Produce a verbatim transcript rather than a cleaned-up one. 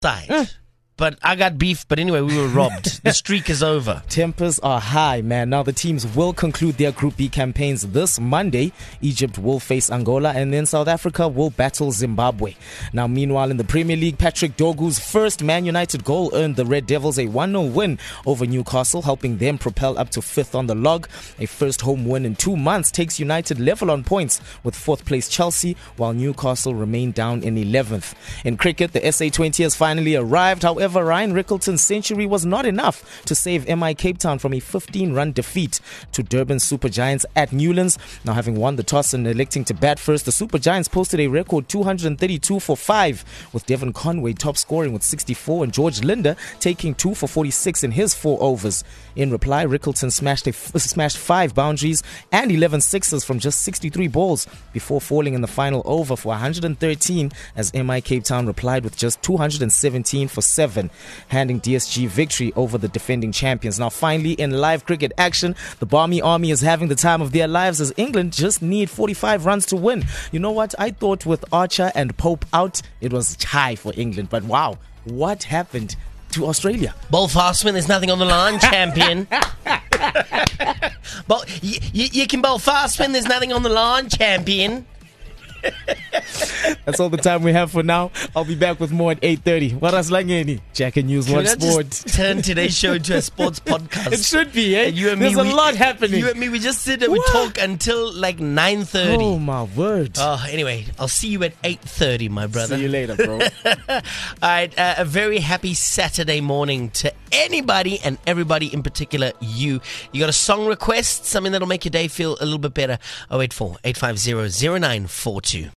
side. Eh. But I got beef. But anyway, we were robbed. The streak is over. Tempers are high, man. Now the teams will conclude their Group B campaigns this Monday. Egypt will face Angola, and then South Africa will battle Zimbabwe. Now, meanwhile, in the Premier League, Patrick Dorgu's first Man United goal earned the Red Devils a one nil win over Newcastle, helping them propel up to fifth on the log. A first home win in two months takes United level on points with fourth place Chelsea, while Newcastle remain down in eleventh. In cricket, the S A twenty has finally arrived. However, Ryan Rickleton's century was not enough to save M I Cape Town from a fifteen-run defeat to Durban Super Giants at Newlands. Now, having won the toss and electing to bat first, the Super Giants posted a record two hundred thirty-two for five, with Devon Conway top scoring with sixty-four and George Linder taking two for forty-six in his four overs. In reply, Rickleton smashed, a, smashed five boundaries and eleven sixes from just sixty-three balls before falling in the final over for one hundred thirteen, as M I Cape Town replied with just two hundred seventeen for seven, handing D S G victory over the defending champions. Now, finally, in live cricket action, the Barmy Army is having the time of their lives as England just need forty-five runs to win. You know what? I thought with Archer and Pope out, it was high for England. But wow, what happened to Australia? Bowl fast when there's nothing on the line, champion. But you, you, you can bowl fast when there's nothing on the line, champion. That's all the time we have for now. I'll be back with more at eight thirty. Waraslangeni, Jack and News One Sport. Just turn today's show into a sports podcast. It should be, eh? And you and There's me, a we, lot happening. You and me, we just sit and we talk until like nine thirty. Oh, my word. Oh, anyway, I'll see you at eight thirty, my brother. See you later, bro. All right, uh, a very happy Saturday morning to anybody and everybody, in particular you. You got a song request, something that'll make your day feel a little bit better? oh eight four, eight five zero, zero nine four two.